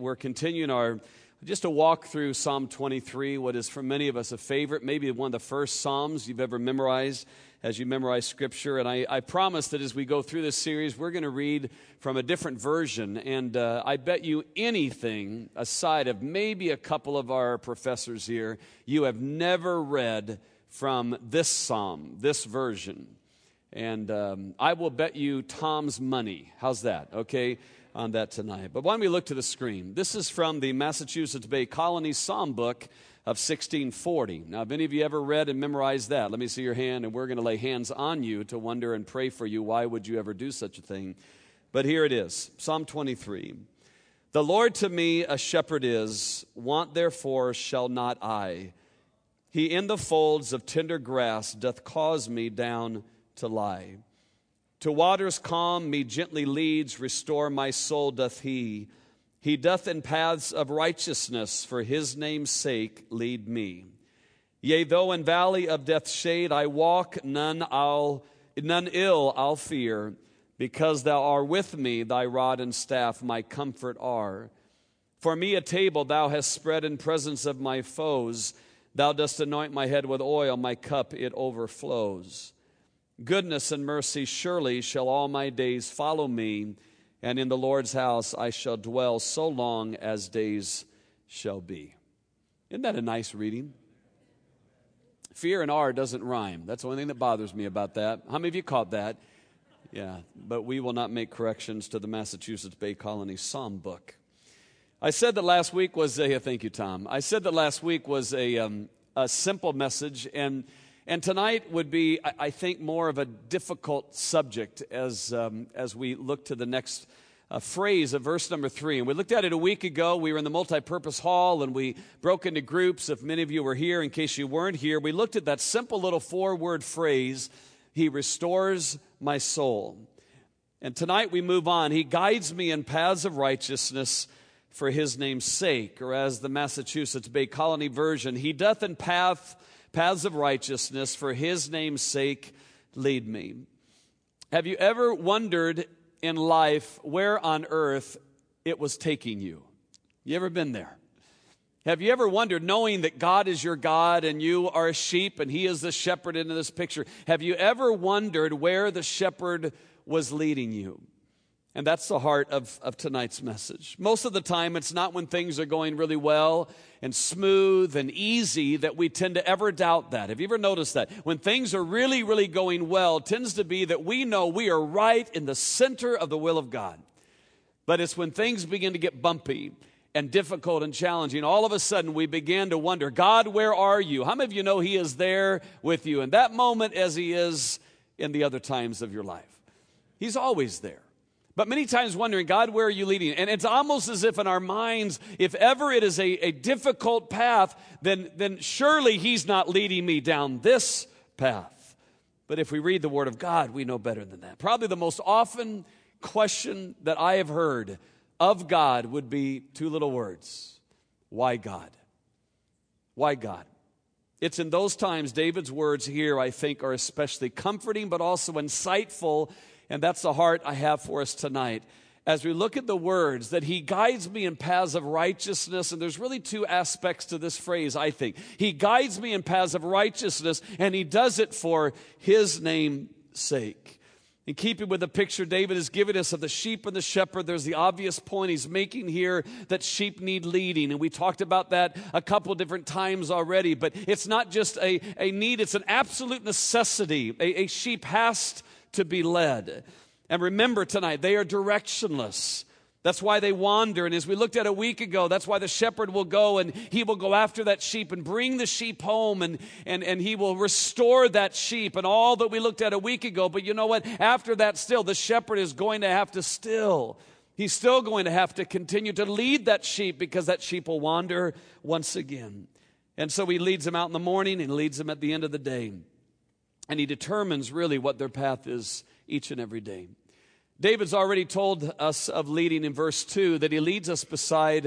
we're continuing just a walk through Psalm 23, what is for many of us a favorite, maybe one of the first Psalms you've ever memorized as you memorize Scripture. And I promise that as we go through this series, we're going to read from a different version. And I bet you anything, aside of maybe a couple of our professors here, you have never read from this Psalm, this version. And I will bet you Tom's money. How's that? Okay, on that tonight. But why don't we look to the screen? This is from the Massachusetts Bay Colony Psalm Book of 1640. Now, have any of you ever read and memorized that? Let me see your hand, and we're going to lay hands on you to wonder and pray for you. Why would you ever do such a thing? But here it is, Psalm 23. The Lord to me a shepherd is, want therefore shall not I. He in the folds of tender grass doth cause me down to lie. To waters calm me gently leads, restore my soul doth he. He doth in paths of righteousness, for his name's sake lead me. Yea, though in valley of death's shade I walk, none ill I'll fear, because thou art with me, thy rod and staff my comfort are. For me a table thou hast spread in presence of my foes. Thou dost anoint my head with oil, my cup it overflows. Goodness and mercy surely shall all my days follow me, and in the Lord's house I shall dwell so long as days shall be. Isn't that a nice reading? Fear and R doesn't rhyme. That's the only thing that bothers me about that. How many of you caught that? Yeah, but we will not make corrections to the Massachusetts Bay Colony Psalm Book. I said that last week was thank you, Tom. I said that last week was a simple message, and tonight would be, I think, more of a difficult subject as we look to the next phrase of verse number 3. And we looked at it a week ago. We were in the multipurpose hall, and we broke into groups. If many of you were here, in case you weren't here, we looked at that simple little 4-word phrase, He restores my soul. And tonight we move on. He guides me in paths of righteousness for his name's sake, or as the Massachusetts Bay Colony version, He doth in paths of righteousness for his name's sake lead me. Have you ever wondered in life where on earth it was taking you? You ever been there? Have you ever wondered, knowing that God is your God and you are a sheep and he is the shepherd in this picture, have you ever wondered where the shepherd was leading you? And that's the heart of tonight's message. Most of the time, it's not when things are going really well and smooth and easy that we tend to ever doubt that. Have you ever noticed that? When things are really, really going well, it tends to be that we know we are right in the center of the will of God. But it's when things begin to get bumpy and difficult and challenging, all of a sudden we begin to wonder, God, where are you? How many of you know he is there with you in that moment as he is in the other times of your life? He's always there. But many times wondering, God, where are you leading? And it's almost as if in our minds, if ever it is a difficult path, then surely he's not leading me down this path. But if we read the Word of God, we know better than that. Probably the most often question that I have heard of God would be 2 little words. Why God? Why God? It's in those times David's words here, I think, are especially comforting, but also insightful. And that's the heart I have for us tonight. As we look at the words that he guides me in paths of righteousness, and there's really 2 aspects to this phrase, I think. He guides me in paths of righteousness, and he does it for his name's sake. In keeping with the picture David has given us of the sheep and the shepherd, there's the obvious point he's making here that sheep need leading. And we talked about that a couple different times already. But it's not just a need, it's an absolute necessity. A sheep has to be led. And remember tonight, they are directionless. That's why they wander. And as we looked at a week ago, that's why the shepherd will go and he will go after that sheep and bring the sheep home and he will restore that sheep and all that we looked at a week ago. But you know what? After that still, the shepherd is going to have to he's still going to have to continue to lead that sheep because that sheep will wander once again. And so he leads them out in the morning and leads them at the end of the day. And he determines really what their path is each and every day. David's already told us of leading in verse 2 that he leads us beside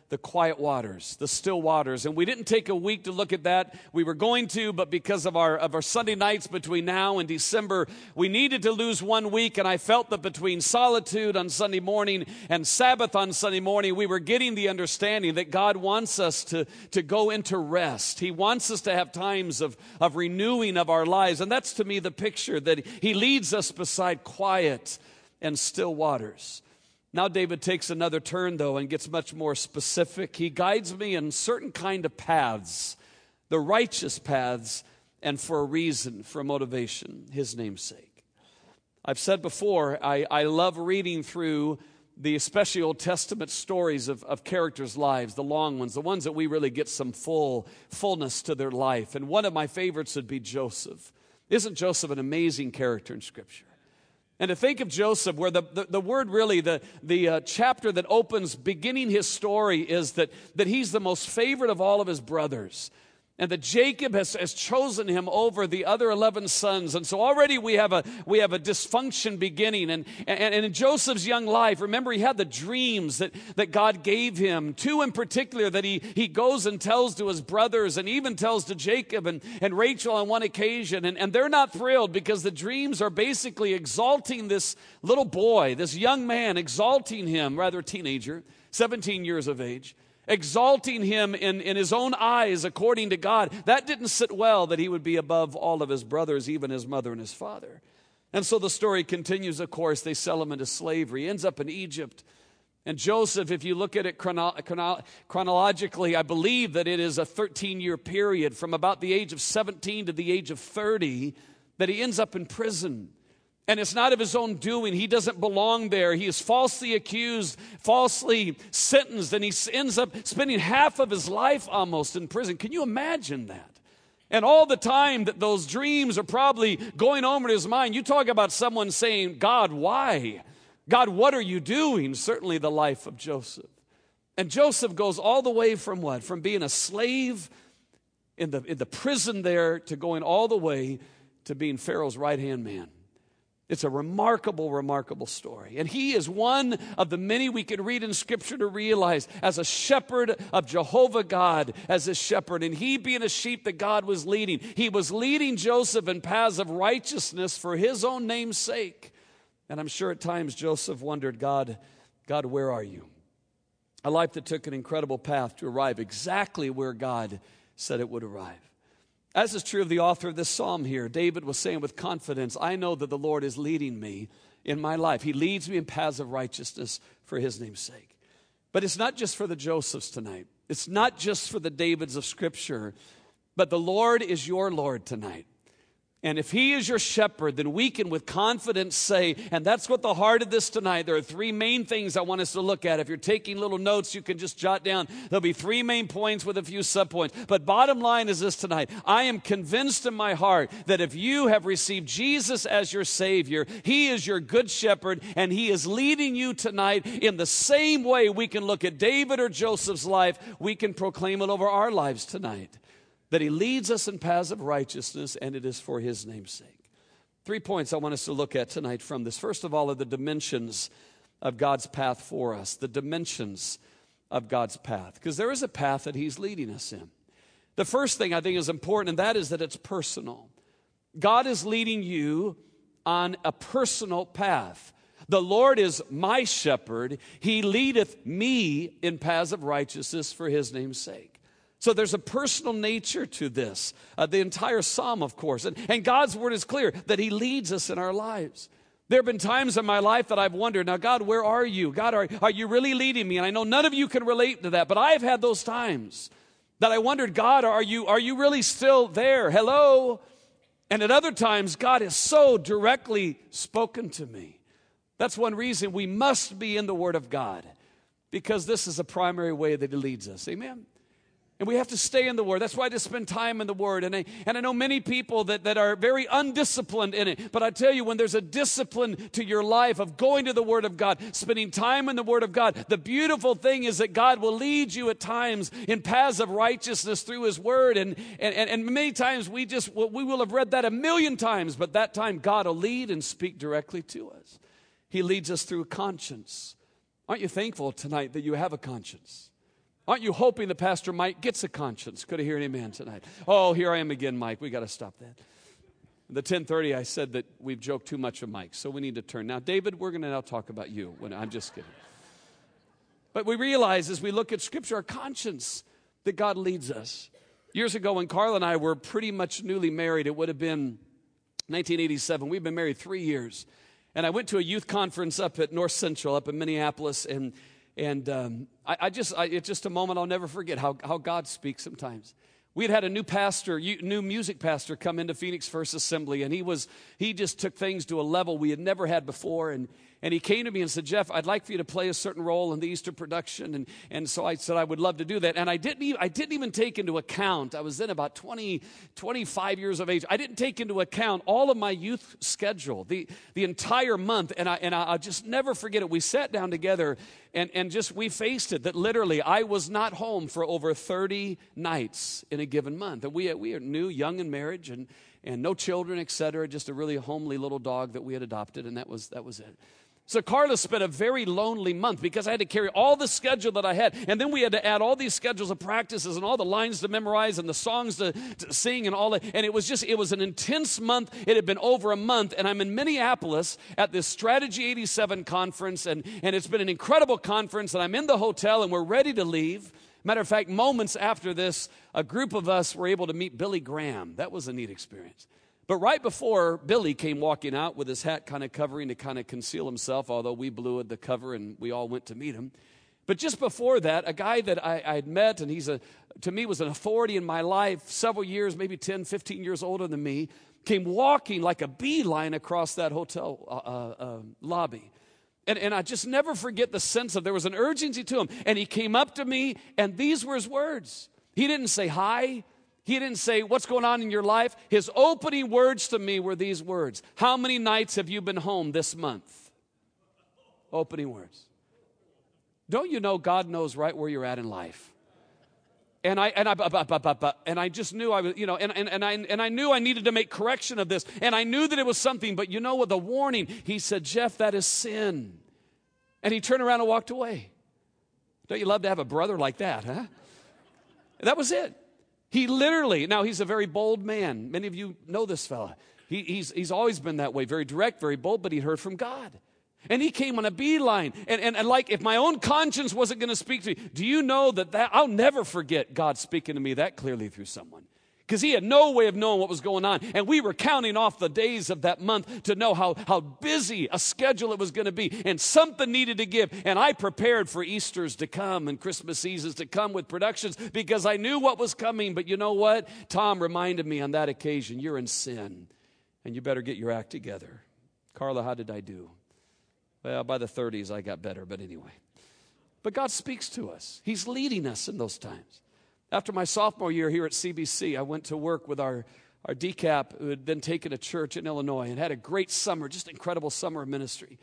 the quiet waters, the still waters. And we didn't take a week to look at that. We were going to, but because of our Sunday nights between now and December, we needed to lose 1 week. And I felt that between solitude on Sunday morning and Sabbath on Sunday morning, we were getting the understanding that God wants us to go into rest. He wants us to have times of renewing of our lives. And that's to me the picture that He leads us beside quiet and still waters. Now David takes another turn, though, and gets much more specific. He guides me in certain kind of paths, the righteous paths, and for a reason, for a motivation, His name's sake. I've said before, I love reading through the especially Old Testament stories of characters' lives, the long ones, the ones that we really get some fullness to their life. And one of my favorites would be Joseph. Isn't Joseph an amazing character in Scripture? And to think of Joseph, where the word really, the chapter that opens beginning his story is that he's the most favorite of all of his brothers. And that Jacob has chosen him over the other 11 sons. And so already we have a dysfunction beginning. And in Joseph's young life, remember he had the dreams that God gave him. Two in particular that he goes and tells to his brothers and even tells to Jacob and Rachel on one occasion. And they're not thrilled because the dreams are basically exalting this little boy, this young man, exalting him, rather teenager, 17 years of age. Exalting him in his own eyes according to God. That didn't sit well, that he would be above all of his brothers, even his mother and his father. And so the story continues, of course. They sell him into slavery. He ends up in Egypt. And Joseph, if you look at it chronologically, I believe that it is a 13-year period from about the age of 17 to the age of 30 that he ends up in prison. And it's not of his own doing. He doesn't belong there. He is falsely accused, falsely sentenced, and he ends up spending half of his life almost in prison. Can you imagine that? And all the time that those dreams are probably going over in his mind, you talk about someone saying, God, why? God, what are you doing? Certainly the life of Joseph. And Joseph goes all the way from what? From being a slave in the prison there to going all the way to being Pharaoh's right-hand man. It's a remarkable, remarkable story. And he is one of the many we could read in Scripture to realize as a shepherd of Jehovah God, as a shepherd. And he being a sheep that God was leading. He was leading Joseph in paths of righteousness for his own name's sake. And I'm sure at times Joseph wondered, God, where are you? A life that took an incredible path to arrive exactly where God said it would arrive. As is true of the author of this psalm here, David was saying with confidence, I know that the Lord is leading me in my life. He leads me in paths of righteousness for his name's sake. But it's not just for the Josephs tonight. It's not just for the Davids of Scripture, but the Lord is your Lord tonight. And if he is your shepherd, then we can with confidence say, and that's what the heart of this tonight, there are three main things I want us to look at. If you're taking little notes, you can just jot down. There'll be three main points with a few subpoints. But bottom line is this tonight. I am convinced in my heart that if you have received Jesus as your Savior, he is your good shepherd, and he is leading you tonight in the same way we can look at David or Joseph's life, we can proclaim it over our lives tonight. That he leads us in paths of righteousness, and it is for his name's sake. 3 points I want us to look at tonight from this. First of all are the dimensions of God's path for us. The dimensions of God's path. Because there is a path that he's leading us in. The first thing I think is important, and that is that it's personal. God is leading you on a personal path. The Lord is my shepherd. He leadeth me in paths of righteousness for his name's sake. So there's a personal nature to this. The entire psalm, of course. And God's word is clear that he leads us in our lives. There have been times in my life that I've wondered, now God, where are you? God, are you really leading me? And I know none of you can relate to that, but I've had those times that I wondered, God, are you really still there? Hello? And at other times, God has so directly spoken to me. That's one reason we must be in the Word of God, because this is a primary way that he leads us. Amen? And we have to stay in the Word. That's why I just spend time in the Word. And I know many people that are very undisciplined in it. But I tell you, when there's a discipline to your life of going to the Word of God, spending time in the Word of God, the beautiful thing is that God will lead you at times in paths of righteousness through his Word. And many times we will have read that a million times, but that time God will lead and speak directly to us. He leads us through conscience. Aren't you thankful tonight that you have a conscience? Aren't you hoping that Pastor Mike gets a conscience? Could I hear an amen tonight? Oh, here I am again, Mike. We got to stop that. The 10:30, I said that we've joked too much of Mike, so we need to turn. Now, David, we're going to now talk about you. I'm just kidding. But we realize as we look at Scripture, our conscience, that God leads us. Years ago, when Carla and I were pretty much newly married, it would have been 1987. We've been married 3 years. And I went to a youth conference up at North Central, up in Minneapolis, and it's just a moment I'll never forget how God speaks sometimes. We had a new pastor, new music pastor come into Phoenix First Assembly, and he just took things to a level we had never had before, and he came to me and said, Jeff, I'd like for you to play a certain role in the Easter production, and so I said I would love to do that, and I didn't even take into account, I was then about 25 years of age, I didn't take into account all of my youth schedule, the entire month, and I'll just never forget it. We sat down together, and just we faced it, that literally I was not home for over 30 nights in a given month, and we are new, young in marriage, and no children, etc., just a really homely little dog that we had adopted, and that was it. So Carla spent a very lonely month because I had to carry all the schedule that I had. And then we had to add all these schedules of practices and all the lines to memorize and the songs to sing and all that. And it was an intense month. It had been over a month. And I'm in Minneapolis at this Strategy 87 conference. And it's been an incredible conference. And I'm in the hotel and we're ready to leave. Matter of fact, moments after this, a group of us were able to meet Billy Graham. That was a neat experience. But right before Billy came walking out with his hat kind of covering to kind of conceal himself, although we blew the cover and we all went to meet him. But just before that, a guy that I had met, and to me was an authority in my life, several years, maybe 10, 15 years older than me, came walking like a beeline across that hotel lobby. And I just never forget the sense of there was an urgency to him. And he came up to me, and these were his words. He didn't say hi. He didn't say, what's going on in your life? His opening words to me were these words. How many nights have you been home this month? Opening words. Don't you know God knows right where you're at in life? And I just knew I was, and I knew I needed to make correction of this. And I knew that it was something, but you know what, the warning, he said, Jeff, that is sin. And he turned around and walked away. Don't you love to have a brother like that, huh? That was it. He literally, now he's a very bold man. Many of you know this fella. He's always been that way, very direct, very bold, but he heard from God. And he came on a beeline. And like if my own conscience wasn't going to speak to me, do you know that I'll never forget God speaking to me that clearly through someone. Because he had no way of knowing what was going on. And we were counting off the days of that month to know how busy a schedule it was going to be. And something needed to give. And I prepared for Easters to come and Christmas seasons to come with productions because I knew what was coming. But you know what? Tom reminded me on that occasion, you're in sin. And you better get your act together. Carla, how did I do? Well, by the 30s, I got better. But anyway. But God speaks to us. He's leading us in those times. After my sophomore year here at CBC, I went to work with our DCAP who had then taken a church in Illinois and had a great summer, just incredible summer of ministry.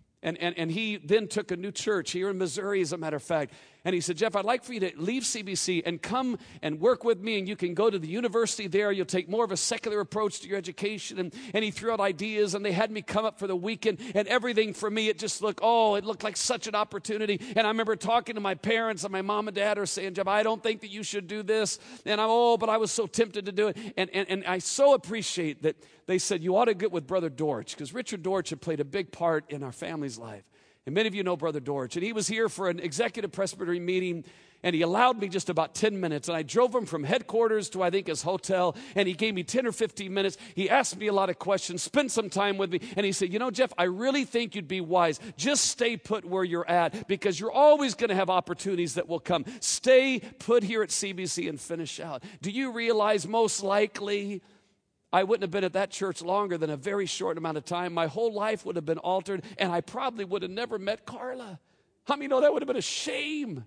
And he then took a new church here in Missouri, as a matter of fact. And he said, Jeff, I'd like for you to leave CBC and come and work with me, and you can go to the university there. You'll take more of a secular approach to your education. And he threw out ideas, and they had me come up for the weekend. And everything for me, it looked like such an opportunity. And I remember talking to my parents, and my mom and dad are saying, Jeff, I don't think that you should do this. And but I was so tempted to do it. And I so appreciate that they said, you ought to get with Brother Dortch, because Richard Dortch had played a big part in our family's life. And many of you know Brother Dortch. And he was here for an executive presbytery meeting, and he allowed me just about 10 minutes. And I drove him from headquarters to, I think, his hotel, and he gave me 10 or 15 minutes. He asked me a lot of questions, spent some time with me, and he said, Jeff, I really think you'd be wise. Just stay put where you're at, because you're always going to have opportunities that will come. Stay put here at CBC and finish out. Do you realize most likely I wouldn't have been at that church longer than a very short amount of time. My whole life would have been altered, and I probably would have never met Carla. How many know that would have been a shame?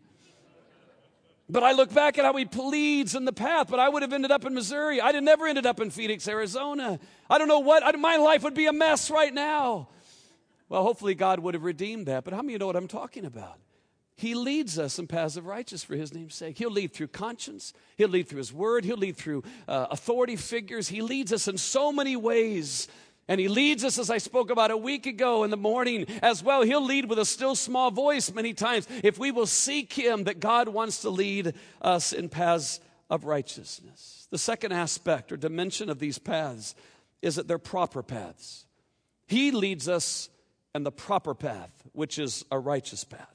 But I look back at how he pleads in the path, but I would have ended up in Missouri. I'd have never ended up in Phoenix, Arizona. I don't know my life would be a mess right now. Well, hopefully God would have redeemed that, but how many know what I'm talking about? He leads us in paths of righteousness for his name's sake. He'll lead through conscience. He'll lead through his word. He'll lead through authority figures. He leads us in so many ways. And he leads us, as I spoke about a week ago, in the morning as well. He'll lead with a still small voice many times if we will seek him, that God wants to lead us in paths of righteousness. The second aspect or dimension of these paths is that they're proper paths. He leads us in the proper path, which is a righteous path.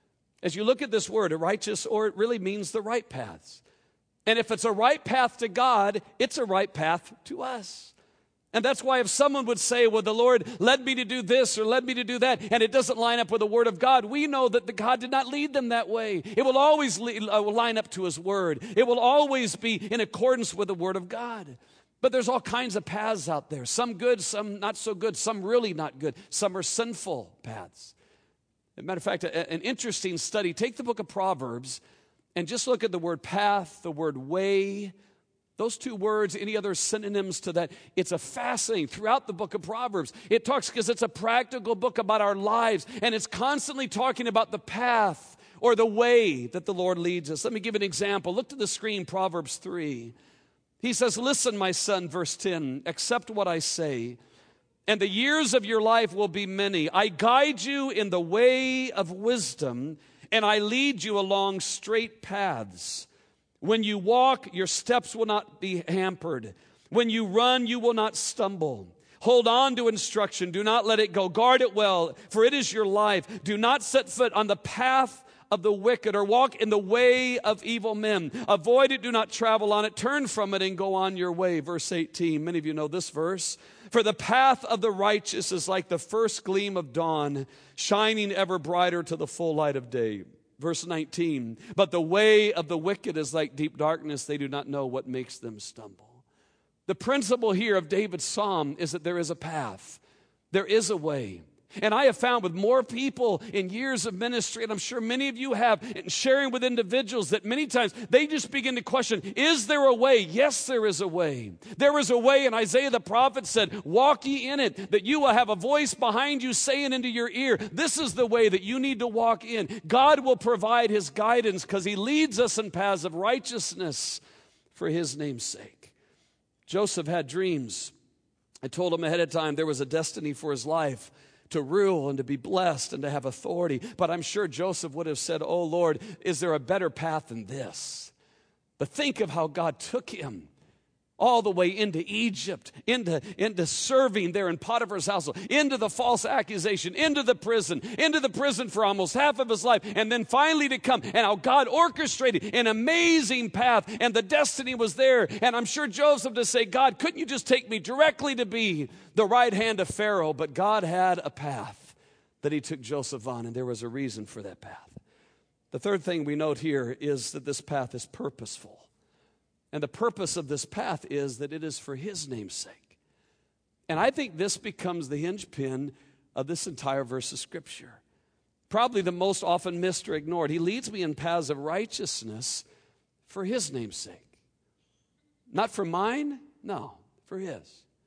As you look at this word, a righteous, or it really means the right paths. And if it's a right path to God, it's a right path to us. And that's why if someone would say, well, the Lord led me to do this or led me to do that, and it doesn't line up with the Word of God, we know that God did not lead them that way. It will always line up to His Word. It will always be in accordance with the Word of God. But there's all kinds of paths out there. Some good, some not so good, some really not good. Some are sinful paths. As a matter of fact, an interesting study. Take the book of Proverbs and just look at the word path, the word way. Those two words, any other synonyms to that, it's a fascinating, throughout the book of Proverbs. It talks, because it's a practical book about our lives, and it's constantly talking about the path or the way that the Lord leads us. Let me give an example. Look to the screen, Proverbs 3. He says, listen, my son, verse 10, accept what I say, and the years of your life will be many. I guide you in the way of wisdom, and I lead you along straight paths. When you walk, your steps will not be hampered. When you run, you will not stumble. Hold on to instruction. Do not let it go. Guard it well, for it is your life. Do not set foot on the path of the wicked or walk in the way of evil men. Avoid it. Do not travel on it. Turn from it and go on your way. Verse 18. Many of you know this verse. For the path of the righteous is like the first gleam of dawn, shining ever brighter to the full light of day. Verse 19, but the way of the wicked is like deep darkness. They do not know what makes them stumble. The principle here of David's psalm is that there is a path. There is a way. And I have found with more people in years of ministry, and I'm sure many of you have, in sharing with individuals, that many times they just begin to question, is there a way? Yes, there is a way. There is a way, and Isaiah the prophet said, walk ye in it, that you will have a voice behind you saying into your ear, this is the way that you need to walk in. God will provide his guidance because he leads us in paths of righteousness for his name's sake. Joseph had dreams. I told him ahead of time there was a destiny for his life, to rule and to be blessed and to have authority. But I'm sure Joseph would have said, oh Lord, is there a better path than this? But think of how God took him all the way into Egypt, into serving there in Potiphar's household, into the false accusation, into the prison for almost half of his life, and then finally to come, and how God orchestrated an amazing path, and the destiny was there. And I'm sure Joseph to say, God, couldn't you just take me directly to be the right hand of Pharaoh? But God had a path that he took Joseph on, and there was a reason for that path. The third thing we note here is that this path is purposeful. And the purpose of this path is that it is for his name's sake. And I think this becomes the hinge-pin of this entire verse of Scripture. Probably the most often missed or ignored. He leads me in paths of righteousness for his name's sake. Not for mine, no, for his.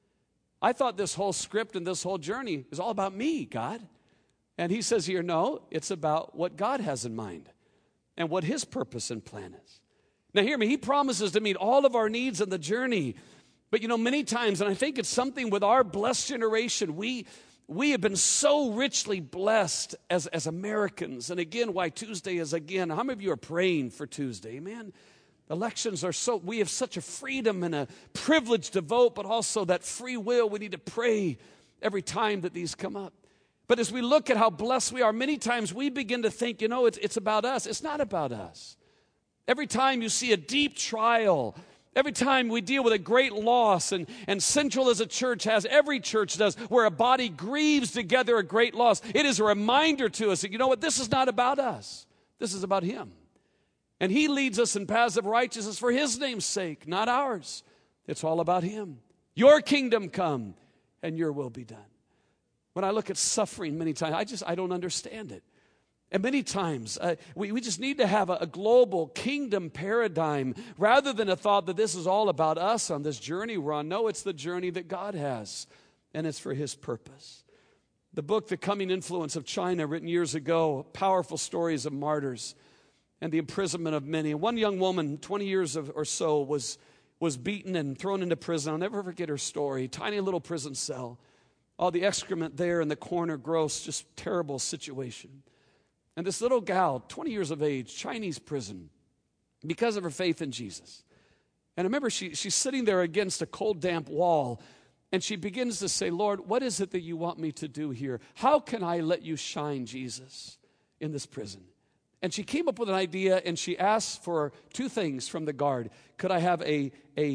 I thought this whole script and this whole journey is all about me, God. And he says here, no, it's about what God has in mind and what his purpose and plan is. Now hear me, he promises to meet all of our needs in the journey. But you know, many times, and I think it's something with our blessed generation, we have been so richly blessed as Americans. And again, why Tuesday is again, how many of you are praying for Tuesday? Amen. Elections are we have such a freedom and a privilege to vote, but also that free will. We need to pray every time that these come up. But as we look at how blessed we are, many times we begin to think, you know, it's about us. It's not about us. Every time you see a deep trial, every time we deal with a great loss, and Central as a church has, every church does, where a body grieves together a great loss, it is a reminder to us that, you know what, this is not about us. This is about him. And he leads us in paths of righteousness for his name's sake, not ours. It's all about him. Your kingdom come and your will be done. When I look at suffering many times, I don't understand it. And many times, we just need to have a global kingdom paradigm rather than a thought that this is all about us on this journey we're on. No, it's the journey that God has, and it's for his purpose. The book, The Coming Influence of China, written years ago, powerful stories of martyrs and the imprisonment of many. And one young woman, 20 years or so, was beaten and thrown into prison. I'll never forget her story, tiny little prison cell. All the excrement there in the corner, gross, just terrible situation. And this little gal, 20 years of age, Chinese prison, because of her faith in Jesus. And I remember she's sitting there against a cold, damp wall, and she begins to say, Lord, what is it that you want me to do here? How can I let you shine, Jesus, in this prison? And she came up with an idea, and she asked for two things from the guard. Could I have a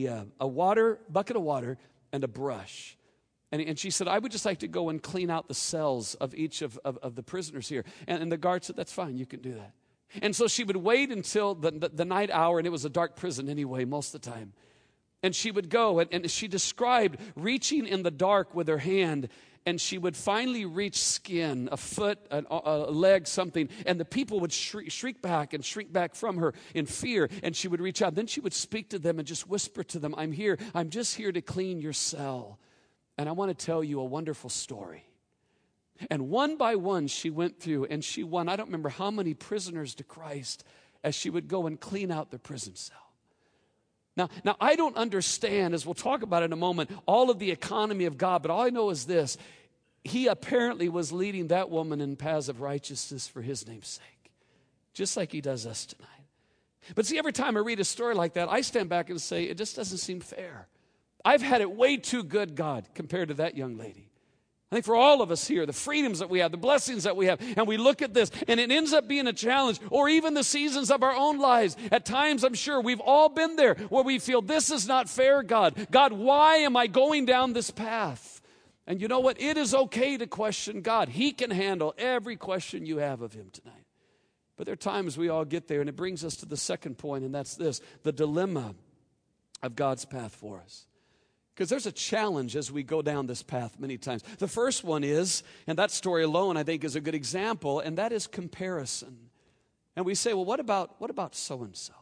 bucket of water and a brush? And she said, I would just like to go and clean out the cells of each of the prisoners here. And the guard said, that's fine, you can do that. And so she would wait until the night hour, and it was a dark prison anyway, most of the time. And she would go, and she described reaching in the dark with her hand, and she would finally reach skin, a foot, a leg, something, and the people would shrink back from her in fear, and she would reach out. Then she would speak to them and just whisper to them, I'm here, I'm just here to clean your cell. And I want to tell you a wonderful story. And one by one, she went through, and she won, I don't remember how many prisoners to Christ, as she would go and clean out their prison cell. Now, I don't understand, as we'll talk about in a moment, all of the economy of God, but all I know is this. He apparently was leading that woman in paths of righteousness for his name's sake, just like he does us tonight. But see, every time I read a story like that, I stand back and say, it just doesn't seem fair. I've had it way too good, God, compared to that young lady. I think for all of us here, the freedoms that we have, the blessings that we have, and we look at this, and it ends up being a challenge, or even the seasons of our own lives. At times, I'm sure we've all been there, where we feel, this is not fair, God. God, why am I going down this path? And you know what? It is okay to question God. He can handle every question you have of him tonight. But there are times we all get there, and it brings us to the second point, and that's this, the dilemma of God's path for us. Because there's a challenge as we go down this path many times. The first one is, and that story alone I think is a good example, and that is comparison. And we say, well, what about so-and-so?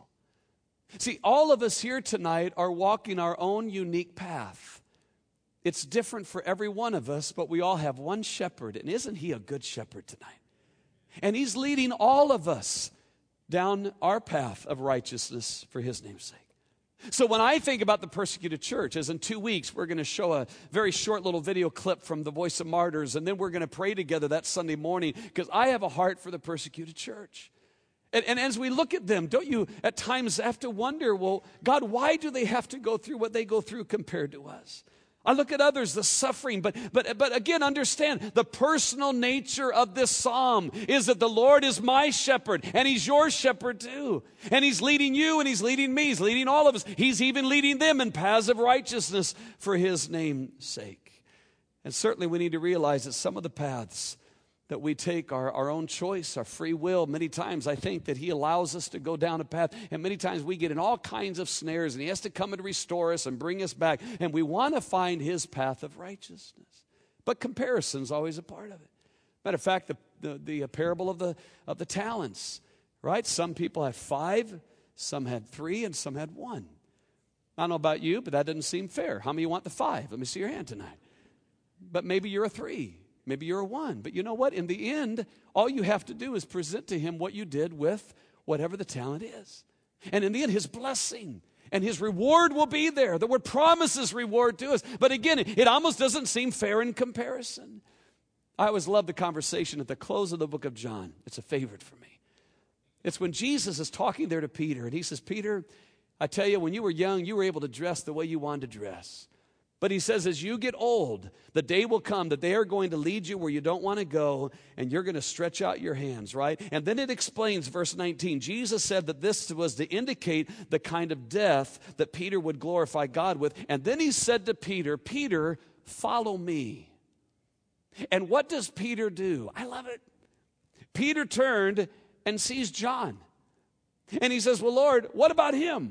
See, all of us here tonight are walking our own unique path. It's different for every one of us, but we all have one shepherd, and isn't he a good shepherd tonight? And he's leading all of us down our path of righteousness for his name's sake. So when I think about the persecuted church, as in 2 weeks, we're going to show a very short little video clip from the Voice of Martyrs, and then we're going to pray together that Sunday morning, because I have a heart for the persecuted church. And as we look at them, don't you at times have to wonder, well, God, why do they have to go through what they go through compared to us? I look at others, the suffering, but again, understand the personal nature of this psalm is that the Lord is my shepherd, and he's your shepherd too. And he's leading you, and he's leading me, he's leading all of us. He's even leading them in paths of righteousness for his name's sake. And certainly we need to realize that some of the paths that we take our own choice, our free will. Many times I think that he allows us to go down a path, and many times we get in all kinds of snares, and he has to come and restore us and bring us back, and we want to find his path of righteousness. But comparison's always a part of it. Matter of fact, the parable of the talents, right? Some people had 5, some had 3, and some had 1. I don't know about you, but that doesn't seem fair. How many want the 5? Let me see your hand tonight. But maybe you're a 3. Maybe you're a 1. But you know what? In the end, all you have to do is present to him what you did with whatever the talent is. And in the end, his blessing and his reward will be there. The word promises reward to us. But again, it almost doesn't seem fair in comparison. I always love the conversation at the close of the book of John. It's a favorite for me. It's when Jesus is talking there to Peter, and he says, Peter, I tell you, when you were young, you were able to dress the way you wanted to dress. But he says, as you get old, the day will come that they are going to lead you where you don't want to go, and you're going to stretch out your hands, right? And then it explains, verse 19, Jesus said that this was to indicate the kind of death that Peter would glorify God with. And then he said to Peter, Peter, follow me. And what does Peter do? I love it. Peter turned and sees John. And he says, well, Lord, what about him?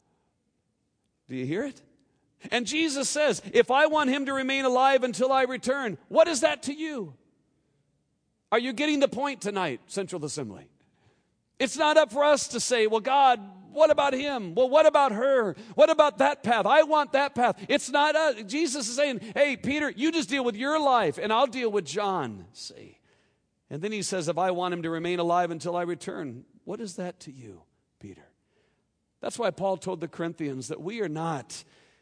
Do you hear it? And Jesus says, if I want him to remain alive until I return, what is that to you? Are you getting the point tonight, Central Assembly? It's not up for us to say, well, God, what about him? Well, what about her? What about that path? I want that path. It's not us. Jesus is saying, hey, Peter, you just deal with your life, and I'll deal with John. See? And then he says, if I want him to remain alive until I return, what is that to you, Peter? That's why Paul told the Corinthians that we are not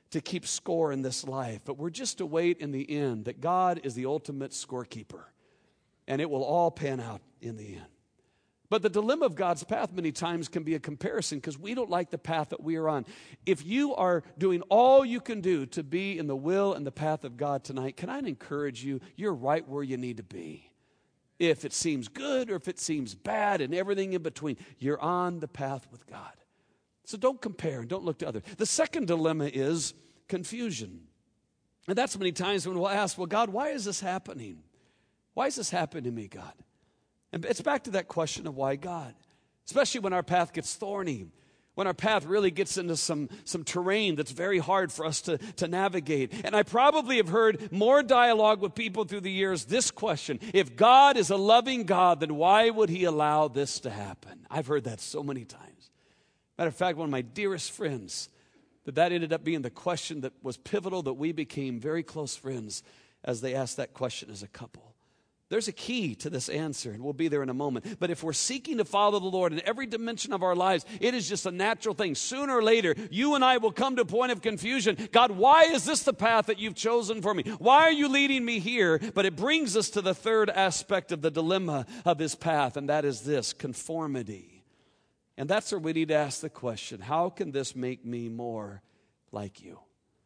to keep score in this life, but we're just to wait in the end that God is the ultimate scorekeeper, and it will all pan out in the end. But the dilemma of God's path many times can be a comparison because we don't like the path that we are on. If you are doing all you can do to be in the will and the path of God tonight, can I encourage you, you're right where you need to be. If it seems good or if it seems bad and everything in between, you're on the path with God. So don't compare and don't look to others. The second dilemma is confusion. And that's many times when we'll ask, well, God, why is this happening? Why is this happening to me, God? And it's back to that question of why God, especially when our path gets thorny, when our path really gets into some terrain that's very hard for us to navigate. And I probably have heard more dialogue with people through the years, this question: if God is a loving God, then why would he allow this to happen? I've heard that so many times. Matter of fact, one of my dearest friends, that ended up being the question that was pivotal, that we became very close friends as they asked that question as a couple. There's a key to this answer, and we'll be there in a moment. But if we're seeking to follow the Lord in every dimension of our lives, it is just a natural thing. Sooner or later, you and I will come to a point of confusion. God, why is this the path that you've chosen for me? Why are you leading me here? But it brings us to the third aspect of the dilemma of his path, and that is this: conformity. And that's where we need to ask the question, how can this make me more like you?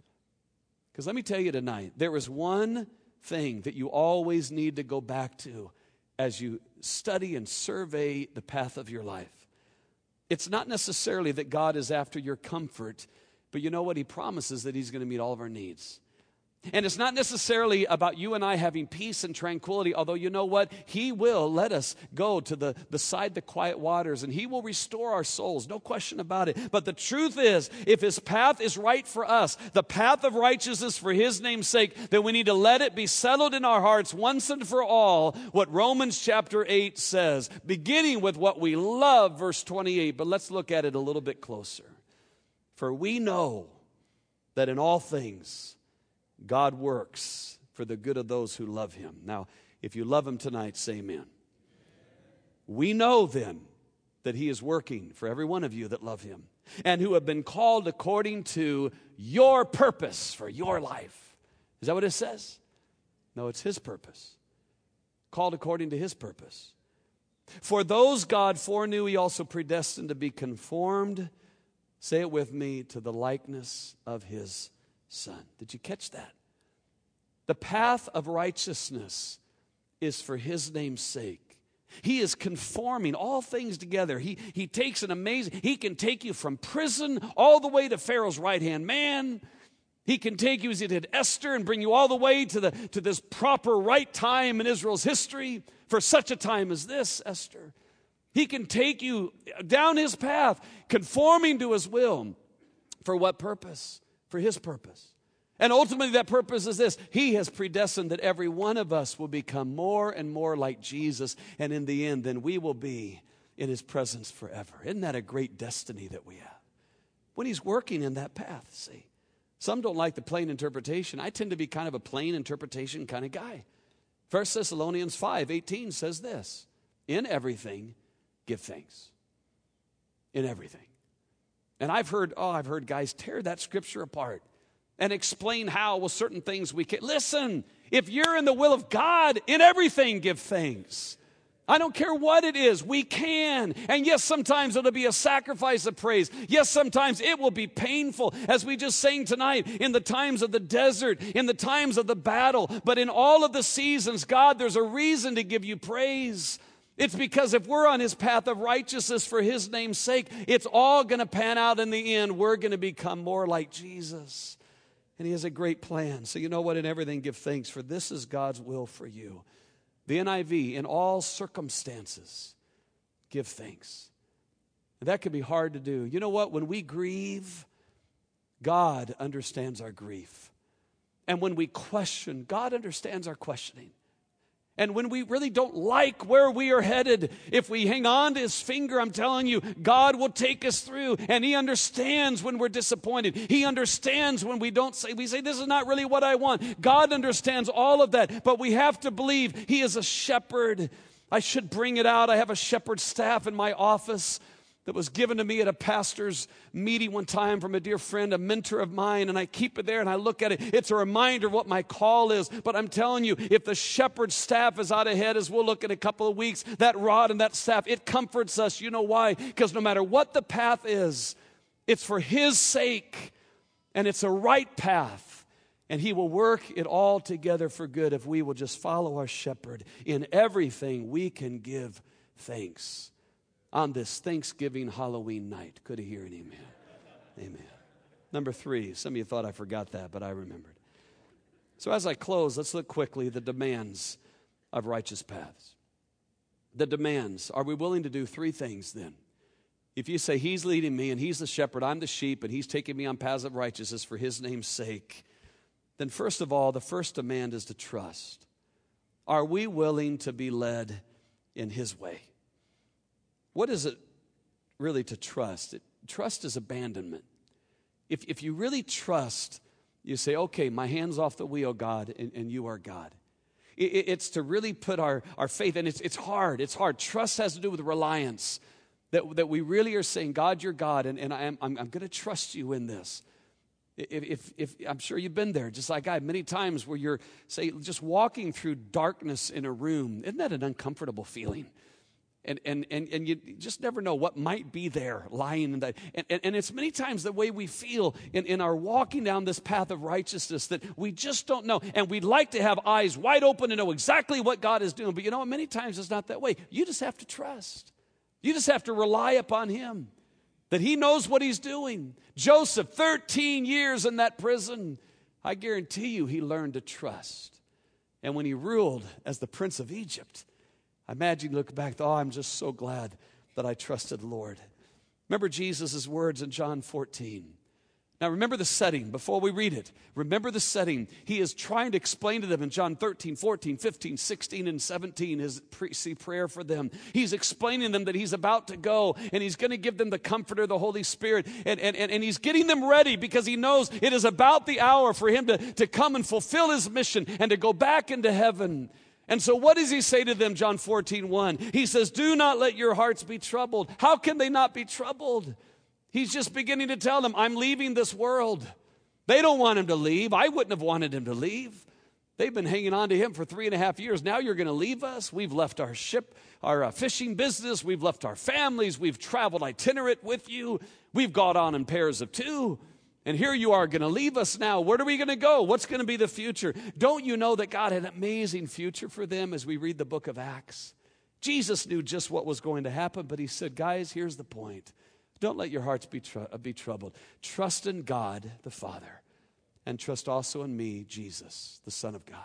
Because let me tell you tonight, there is one thing that you always need to go back to as you study and survey the path of your life. It's not necessarily that God is after your comfort, but you know what? He promises that he's going to meet all of our needs. And it's not necessarily about you and I having peace and tranquility, although you know what? He will let us go to beside the quiet waters, and he will restore our souls, no question about it. But the truth is, if his path is right for us, the path of righteousness for his name's sake, then we need to let it be settled in our hearts once and for all what Romans chapter 8 says, beginning with what we love, verse 28. But let's look at it a little bit closer. For we know that in all things God works for the good of those who love him. Now, if you love him tonight, say amen. We know then that he is working for every one of you that love him and who have been called according to your purpose for your life. Is that what it says? No, it's his purpose. Called according to his purpose. For those God foreknew, he also predestined to be conformed, say it with me, to the likeness of his Son. Did you catch that? The path of righteousness is for his name's sake. He is conforming all things together. He takes an amazing, he can take you from prison all the way to Pharaoh's right-hand man. He can take you, as he did Esther, and bring you all the way to this proper right time in Israel's history. For such a time as this, Esther. He can take you down his path, conforming to his will. For what purpose? For his purpose. And ultimately that purpose is this: he has predestined that every one of us will become more and more like Jesus, and in the end then we will be in his presence forever. Isn't that a great destiny that we have? When he's working in that path, see. Some don't like the plain interpretation. I tend to be kind of a plain interpretation kind of guy. 1 Thessalonians 5:18 says this: in everything give thanks. In everything. And I've heard guys tear that scripture apart and explain how, well, certain things we can. Listen, if you're in the will of God, in everything give thanks. I don't care what it is, we can. And yes, sometimes it'll be a sacrifice of praise. Yes, sometimes it will be painful, as we just sang tonight, in the times of the desert, in the times of the battle. But in all of the seasons, God, there's a reason to give you praise. It's because if we're on his path of righteousness for his name's sake, it's all going to pan out in the end. We're going to become more like Jesus. And he has a great plan. So you know what? In everything give thanks, for this is God's will for you. The NIV, in all circumstances, give thanks. And that can be hard to do. You know what? When we grieve, God understands our grief. And when we question, God understands our questioning. And when we really don't like where we are headed, if we hang on to his finger, I'm telling you, God will take us through. And he understands when we're disappointed. He understands when we say, this is not really what I want. God understands all of that. But we have to believe he is a shepherd. I should bring it out. I have a shepherd staff in my office. that was given to me at a pastor's meeting one time from a dear friend, a mentor of mine, and I keep it there and I look at it. It's a reminder of what my call is. But I'm telling you, if the shepherd's staff is out ahead, as we'll look in a couple of weeks, that rod and that staff, it comforts us. You know why? Because no matter what the path is, it's for his sake, and it's a right path. And he will work it all together for good if we will just follow our shepherd. In everything we can give thanks. On this Thanksgiving Halloween night. Could I hear an amen? Amen. Number 3, some of you thought I forgot that, but I remembered. So as I close, let's look quickly at the demands of righteous paths. The demands. Are we willing to do 3 things then? If you say he's leading me and he's the shepherd, I'm the sheep, and he's taking me on paths of righteousness for his name's sake, then first of all, the first demand is to trust. Are we willing to be led in his way? What is it really to trust? Trust is abandonment. If you really trust, you say, okay, my hand's off the wheel, God, and you are God. It's to really put our faith, and it's hard. It's hard. Trust has to do with reliance, that we really are saying, God, you're God, and I'm going to trust you in this. If I'm sure you've been there, just like I have many times where you're, say, just walking through darkness in a room. Isn't that an uncomfortable feeling? And you just never know what might be there lying in that. And it's many times the way we feel in our walking down this path of righteousness that we just don't know. And we'd like to have eyes wide open to know exactly what God is doing. But you know what? Many times it's not that way. You just have to trust. You just have to rely upon him, that he knows what he's doing. Joseph, 13 years in that prison. I guarantee you he learned to trust. And when he ruled as the prince of Egypt, I imagine you look back, oh, I'm just so glad that I trusted the Lord. Remember Jesus' words in John 14. Now remember the setting before we read it. Remember the setting. He is trying to explain to them in John 13, 14, 15, 16, and 17, his prayer for them. He's explaining to them that he's about to go, and he's going to give them the comforter, the Holy Spirit, and he's getting them ready because he knows it is about the hour for him to come and fulfill his mission and to go back into heaven. And so what does he say to them, John 14:1? He says, do not let your hearts be troubled. How can they not be troubled? He's just beginning to tell them, I'm leaving this world. They don't want him to leave. I wouldn't have wanted him to leave. They've been hanging on to him for 3.5 years. Now you're going to leave us? We've left our ship, our fishing business. We've left our families. We've traveled itinerant with you. We've gone on in pairs of 2. And here you are going to leave us now. Where are we going to go? What's going to be the future? Don't you know that God had an amazing future for them as we read the book of Acts? Jesus knew just what was going to happen, but he said, guys, here's the point. Don't let your hearts be troubled. Trust in God, the Father, and trust also in me, Jesus, the Son of God.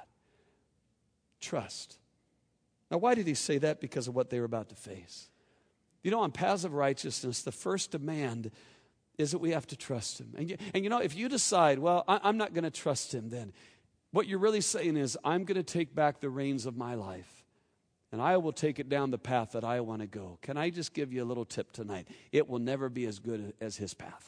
Trust. Now, why did he say that? Because of what they were about to face. You know, on paths of righteousness, the first demand is that we have to trust him. And you know, if you decide, well, I'm not going to trust him, then what you're really saying is, I'm going to take back the reins of my life. And I will take it down the path that I want to go. Can I just give you a little tip tonight? It will never be as good as his path.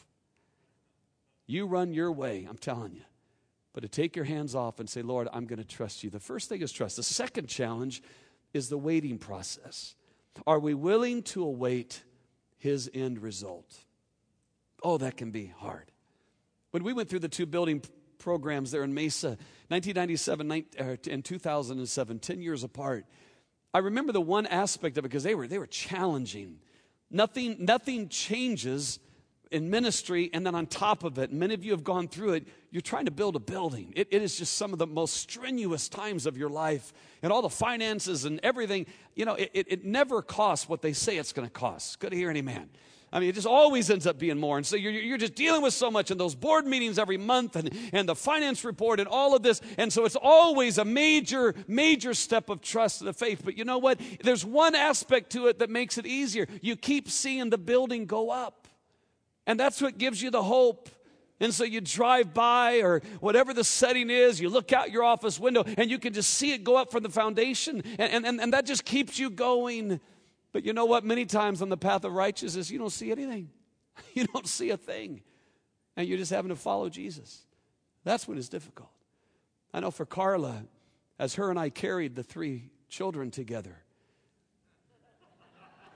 You run your way, I'm telling you. But to take your hands off and say, Lord, I'm going to trust you. The first thing is trust. The second challenge is the waiting process. Are we willing to await his end result? Oh, that can be hard. When we went through the 2 building programs there in Mesa, 1997 and 2007, 10 years apart, I remember the one aspect of it because they were challenging. Nothing changes in ministry, and then on top of it, many of you have gone through it, you're trying to build a building. It is just some of the most strenuous times of your life, and all the finances and everything. You know, it never costs what they say it's going to cost. Good to hear an amen. I mean, it just always ends up being more. And so you're just dealing with so much in those board meetings every month and the finance report and all of this. And so it's always a major, major step of trust in the faith. But you know what? There's one aspect to it that makes it easier. You keep seeing the building go up. And that's what gives you the hope. And so you drive by or whatever the setting is, you look out your office window and you can just see it go up from the foundation. And that just keeps you going. But you know what? Many times on the path of righteousness, you don't see anything. You don't see a thing. And you're just having to follow Jesus. That's when it's difficult. I know for Carla, as her and I carried the 3 children together,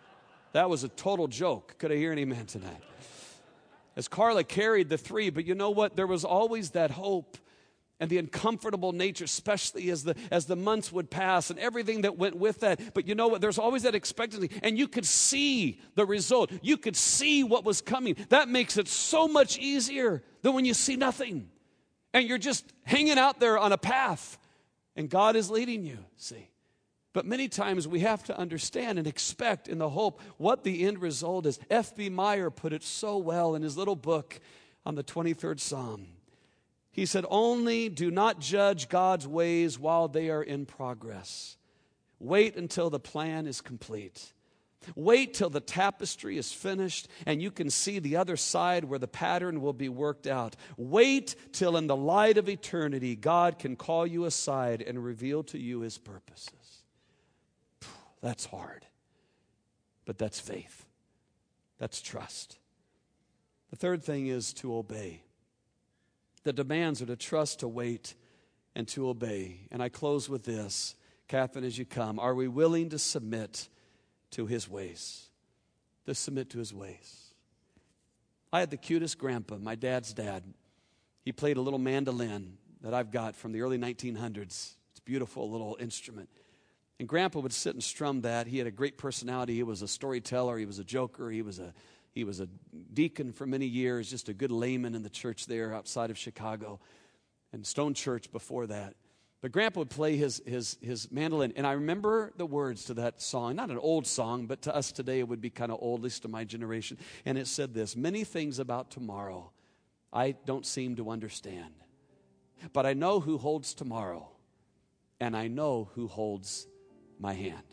That was a total joke. Could I hear an amen tonight? As Carla carried the 3, but you know what? There was always that hope and the uncomfortable nature, especially as the months would pass and everything that went with that. But you know what? There's always that expectancy, and you could see the result. You could see what was coming. That makes it so much easier than when you see nothing, and you're just hanging out there on a path, and God is leading you, see. But many times we have to understand and expect in the hope what the end result is. F.B. Meyer put it so well in his little book on the 23rd Psalm. He said, "Only do not judge God's ways while they are in progress. Wait until the plan is complete. Wait till the tapestry is finished and you can see the other side where the pattern will be worked out. Wait till in the light of eternity God can call you aside and reveal to you his purposes." That's hard, but that's faith. That's trust. The third thing is to obey. The demands are to trust, to wait, and to obey. And I close with this. Catherine, as you come, are we willing to submit to his ways? To submit to his ways. I had the cutest grandpa, my dad's dad. He played a little mandolin that I've got from the early 1900s. It's a beautiful little instrument. And Grandpa would sit and strum that. He had a great personality. He was a storyteller. He was a joker. He was a deacon for many years, just a good layman in the church there outside of Chicago, and Stone Church before that. But Grandpa would play his mandolin, and I remember the words to that song. Not an old song, but to us today it would be kind of old, at least to my generation. And it said this: "Many things about tomorrow I don't seem to understand, but I know who holds tomorrow, and I know who holds my hand."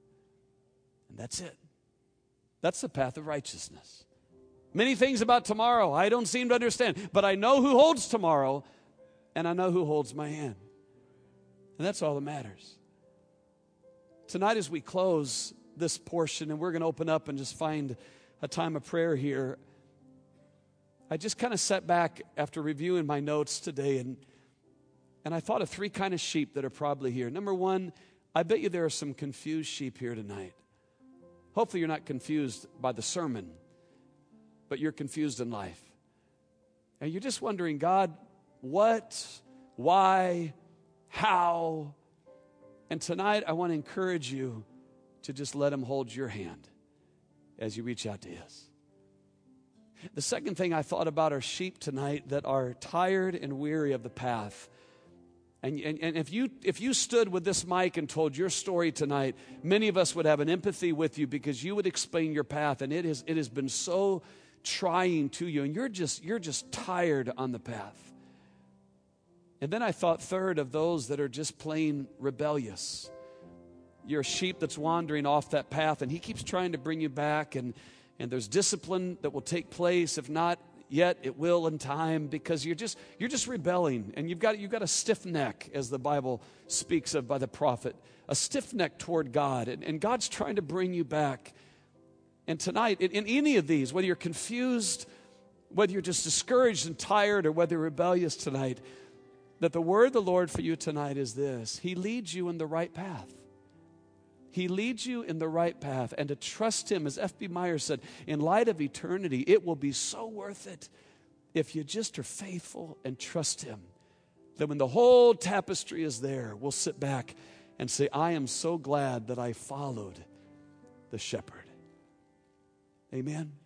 And that's it. That's the path of righteousness. Many things about tomorrow I don't seem to understand, but I know who holds tomorrow, and I know who holds my hand. And that's all that matters. Tonight as we close this portion, and we're going to open up and just find a time of prayer here, I just kind of sat back after reviewing my notes today, and I thought of 3 kind of sheep that are probably here. Number 1, I bet you there are some confused sheep here tonight. Hopefully you're not confused by the sermon, but you're confused in life. And you're just wondering, God, what, why, how? And tonight I want to encourage you to just let him hold your hand as you reach out to his. The second thing I thought about are sheep tonight that are tired and weary of the path. And if you stood with this mic and told your story tonight, many of us would have an empathy with you because you would explain your path, and it has been so trying to you, and you're just tired on the path. And then I thought third of those that are just plain rebellious. You're a sheep that's wandering off that path, and he keeps trying to bring you back, and there's discipline that will take place. If not yet, it will in time, because you're just rebelling, and you've got a stiff neck, as the Bible speaks of by the prophet, a stiff neck toward God, and God's trying to bring you back. And tonight, in any of these, whether you're confused, whether you're just discouraged and tired, or whether you're rebellious tonight, that the word of the Lord for you tonight is this: he leads you in the right path. He leads you in the right path, and to trust him, as F.B. Meyer said, in light of eternity, it will be so worth it if you just are faithful and trust him. That when the whole tapestry is there, we'll sit back and say, I am so glad that I followed the shepherd. Amen.